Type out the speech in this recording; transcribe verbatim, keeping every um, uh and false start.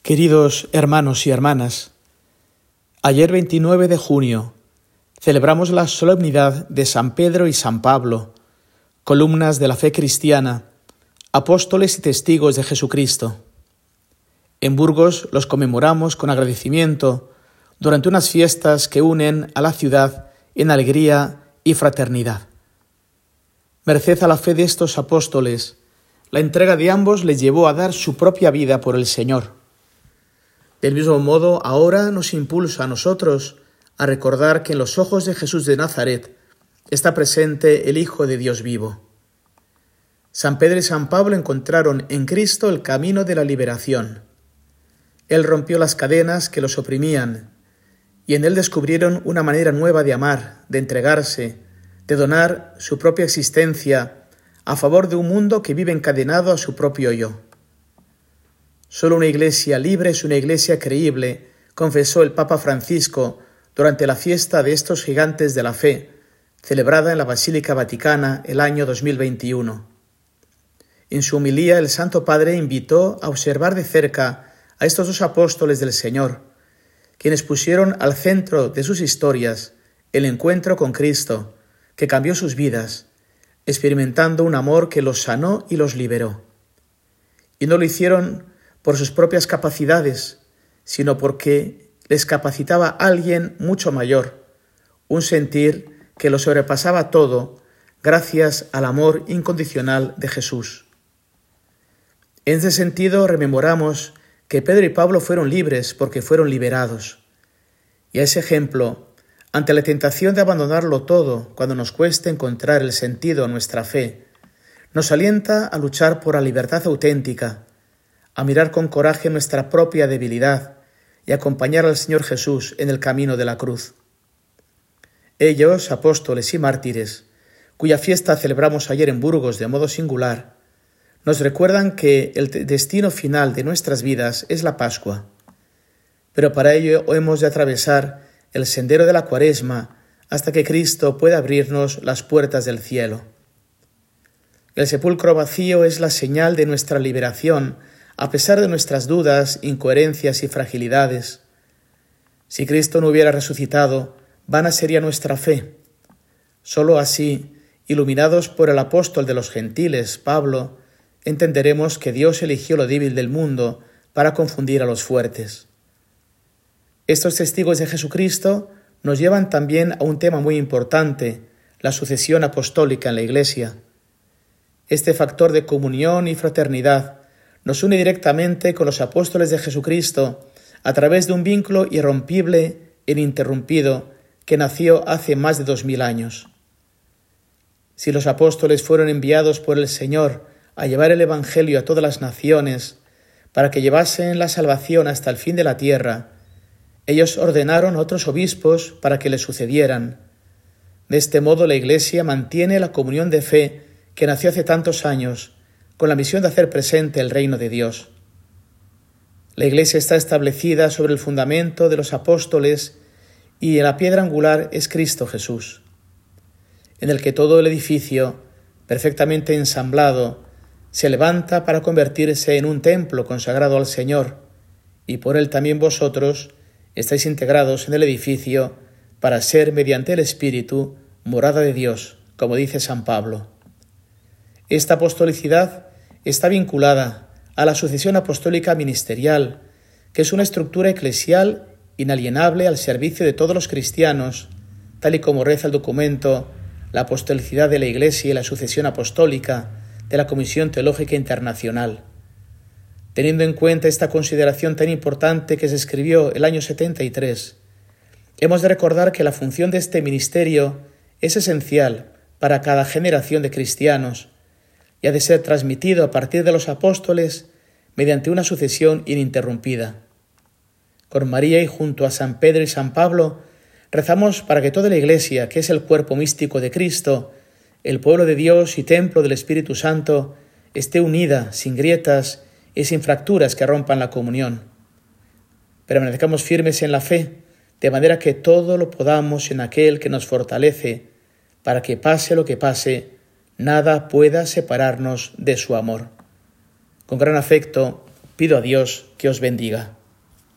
Queridos hermanos y hermanas, ayer veintinueve de junio celebramos la solemnidad de San Pedro y San Pablo, columnas de la fe cristiana, apóstoles y testigos de Jesucristo. En Burgos los conmemoramos con agradecimiento durante unas fiestas que unen a la ciudad en alegría y fraternidad. Merced a la fe de estos apóstoles, la entrega de ambos les llevó a dar su propia vida por el Señor. Del mismo modo, ahora nos impulsa a nosotros a recordar que en los ojos de Jesús de Nazaret está presente el Hijo de Dios vivo. San Pedro y San Pablo encontraron en Cristo el camino de la liberación. Él rompió las cadenas que los oprimían y en él descubrieron una manera nueva de amar, de entregarse, de donar su propia existencia a favor de un mundo que vive encadenado a su propio yo. Solo una iglesia libre es una iglesia creíble, confesó el Papa Francisco durante la fiesta de estos gigantes de la fe, celebrada en la Basílica Vaticana el año dos mil veintiuno. En su homilía, el Santo Padre invitó a observar de cerca a estos dos apóstoles del Señor, quienes pusieron al centro de sus historias el encuentro con Cristo, que cambió sus vidas, experimentando un amor que los sanó y los liberó. Y no lo hicieron por sus propias capacidades, sino porque les capacitaba alguien mucho mayor, un sentir que lo sobrepasaba todo gracias al amor incondicional de Jesús. En ese sentido, rememoramos que Pedro y Pablo fueron libres porque fueron liberados. Y a ese ejemplo, ante la tentación de abandonarlo todo cuando nos cueste encontrar el sentido a nuestra fe, nos alienta a luchar por la libertad auténtica, a mirar con coraje nuestra propia debilidad y acompañar al Señor Jesús en el camino de la cruz. Ellos, apóstoles y mártires, cuya fiesta celebramos ayer en Burgos de modo singular, nos recuerdan que el destino final de nuestras vidas es la Pascua. Pero para ello hemos de atravesar el sendero de la Cuaresma hasta que Cristo pueda abrirnos las puertas del cielo. El sepulcro vacío es la señal de nuestra liberación, a pesar de nuestras dudas, incoherencias y fragilidades. Si Cristo no hubiera resucitado, vana sería nuestra fe. Solo así, iluminados por el apóstol de los gentiles, Pablo, entenderemos que Dios eligió lo débil del mundo para confundir a los fuertes. Estos testigos de Jesucristo nos llevan también a un tema muy importante, la sucesión apostólica en la Iglesia. Este factor de comunión y fraternidad nos une directamente con los apóstoles de Jesucristo a través de un vínculo irrompible e ininterrumpido que nació hace más de dos mil años. Si los apóstoles fueron enviados por el Señor a llevar el Evangelio a todas las naciones para que llevasen la salvación hasta el fin de la tierra, ellos ordenaron a otros obispos para que les sucedieran. De este modo la Iglesia mantiene la comunión de fe que nació hace tantos años, con la misión de hacer presente el reino de Dios. La Iglesia está establecida sobre el fundamento de los apóstoles y la piedra angular es Cristo Jesús, en el que todo el edificio, perfectamente ensamblado, se levanta para convertirse en un templo consagrado al Señor, y por él también vosotros estáis integrados en el edificio para ser, mediante el Espíritu, morada de Dios, como dice San Pablo. Esta apostolicidad está vinculada a la sucesión apostólica ministerial, que es una estructura eclesial inalienable al servicio de todos los cristianos, tal y como reza el documento La apostolicidad de la Iglesia y la sucesión apostólica de la Comisión Teológica Internacional. Teniendo en cuenta esta consideración tan importante que se escribió el año setenta y tres, hemos de recordar que la función de este ministerio es esencial para cada generación de cristianos, y ha de ser transmitido a partir de los apóstoles mediante una sucesión ininterrumpida. Con María y junto a San Pedro y San Pablo, rezamos para que toda la Iglesia, que es el cuerpo místico de Cristo, el pueblo de Dios y templo del Espíritu Santo, esté unida, sin grietas y sin fracturas que rompan la comunión. Permanezcamos firmes en la fe, de manera que todo lo podamos en aquel que nos fortalece, para que pase lo que pase, nada pueda separarnos de su amor. Con gran afecto pido a Dios que os bendiga.